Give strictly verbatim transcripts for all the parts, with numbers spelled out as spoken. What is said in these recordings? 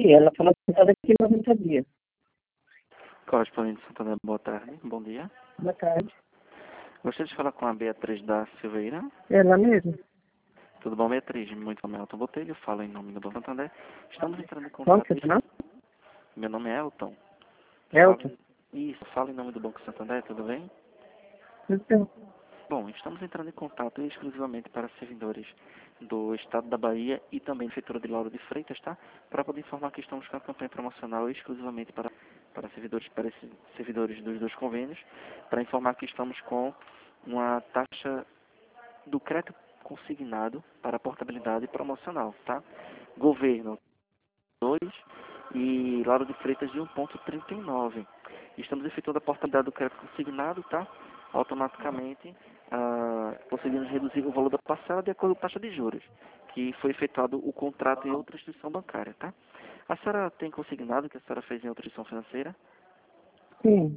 aqui, ela falou que está daqui noventa dias. Correspondente Santander, boa tarde, bom dia. Boa tarde. Gostaria de falar com a Beatriz da Silveira. Ela mesmo? Tudo bom, Beatriz? Muito bom, Elton Botelho, falo em nome do Banco Santander. Estamos entrando em Qual contato... que é o seu nome? Meu nome é Elton. Elton? Falo... Isso, falo em nome do Banco Santander, tudo bem? Então, Bom, estamos entrando em contato exclusivamente para servidores do Estado da Bahia e também Prefeitura de Lauro de Freitas, tá? Para poder informar que estamos com a campanha promocional exclusivamente para, para, servidores, para esses servidores dos dois convênios, para informar que estamos com uma taxa do crédito consignado para portabilidade promocional, tá? Governo dois e Lauro de Freitas de um ponto trinta e nove. Estamos efetuando a portabilidade do crédito consignado, tá? Automaticamente ah, conseguimos reduzir o valor da parcela de acordo com a taxa de juros, que foi efetuado o contrato em outra instituição bancária, tá? A senhora tem consignado que a senhora fez em outra instituição financeira? sim.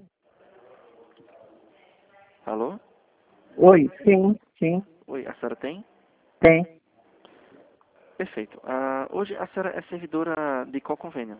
Alô? Oi, sim, sim, Oi, a senhora tem? tem. Perfeito. Ah, hoje a senhora é servidora de qual convênio?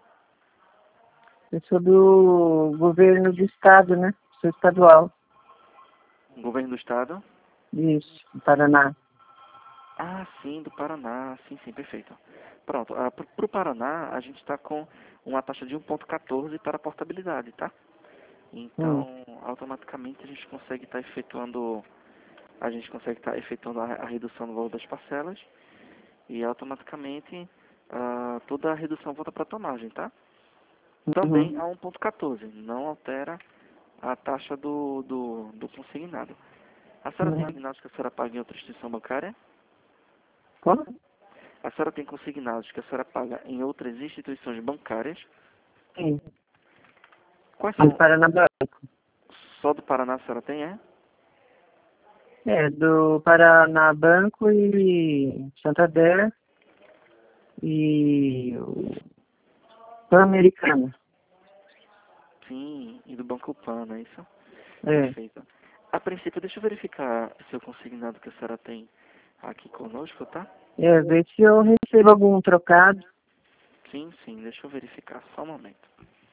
Eu sou do governo do estado, né? Sou estadual. Governo do Estado? Isso, do Paraná. Ah, sim, do Paraná. Sim, sim, perfeito. Pronto. Ah, para o Paraná, a gente está com uma taxa de um ponto quatorze para a portabilidade, tá? Hum. Então, automaticamente a gente consegue estar efetuando, a gente consegue estar efetuando a, a redução do valor das parcelas e automaticamente ah, toda a redução volta para a tua margem, tá? Também Uhum. a um ponto quatorze, não altera a taxa do, do, do consignado. A senhora tem Uhum. consignados que a senhora paga em outra instituição bancária? Como? A senhora tem consignados que a senhora paga em outras instituições bancárias? Sim. Quais Do são? Paraná Banco. Só do Paraná a senhora tem, é? É, do Paraná Banco e Santander e o Pan-Americana. Sim, e do Banco Pan, não é isso? É. Perfeito. A princípio, deixa eu verificar se o consignado que a senhora tem aqui conosco, tá? É, ver se eu recebo algum trocado. Sim, sim, deixa eu verificar, só um momento.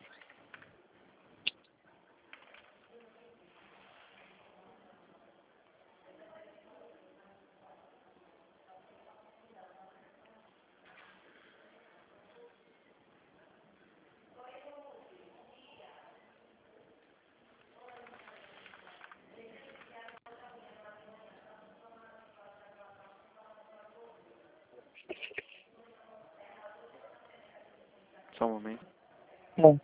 Só um momento. É.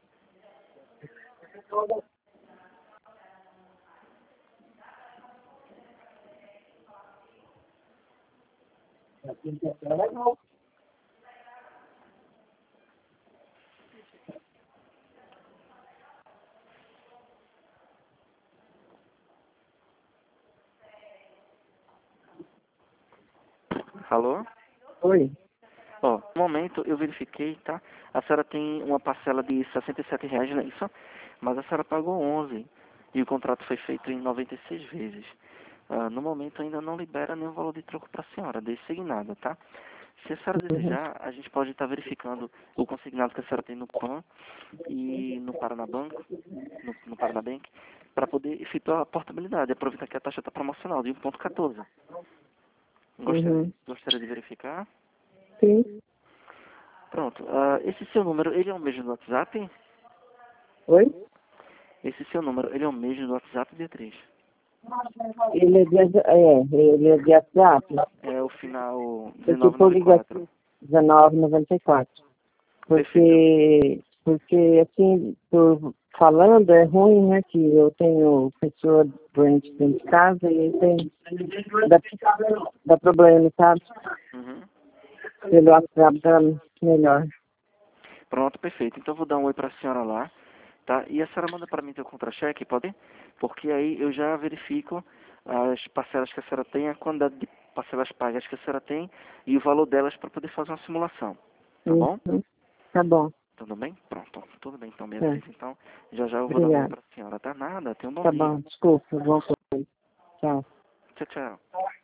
Alô? Oi. Ó, no momento eu verifiquei, tá? A senhora tem uma parcela de sessenta e sete reais, não é isso? Mas a senhora pagou onze e o contrato foi feito em noventa e seis vezes. Ah, no momento ainda não libera nenhum valor de troco para a senhora, designada, tá? Se a senhora Uhum. desejar, a gente pode estar verificando o consignado que a senhora tem no Pan e no Paraná Banco, no, no Paraná Bank, para poder efetuar a portabilidade, aproveitar que a taxa está promocional de um ponto quatorze. Gostaria, Uhum. gostaria de verificar? Sim. Pronto. Ah, esse seu número, ele é o mesmo do WhatsApp? Oi? Esse seu número, ele é o mesmo do WhatsApp, Beatriz? Ele é de, é, ele é de WhatsApp. É o final Porque dezenove por noventa e quatro. ligação dezenove noventa e quatro. Perfeito. Porque, porque assim, por, falando é ruim, né? Que eu tenho pessoa doente dentro de casa e aí tem dá, dá problema, sabe? Uhum. Pelo WhatsApp dá melhor. Pronto, perfeito. Então eu vou dar um oi para a senhora lá, tá? E a senhora manda para mim teu contra-cheque, pode? Porque aí eu já verifico as parcelas que a senhora tem, a quantidade de parcelas pagas que a senhora tem e o valor delas para poder fazer uma simulação. Tá bom? Uhum. Tá bom. Tudo bem? Pronto. Tudo bem então, É. Beatriz. Então, já já eu vou dar um oi Obrigada. para a senhora. Tá nada. Tenha um bom Tá dia. bom. Desculpa. Bom. Tchau. Tchau, tchau.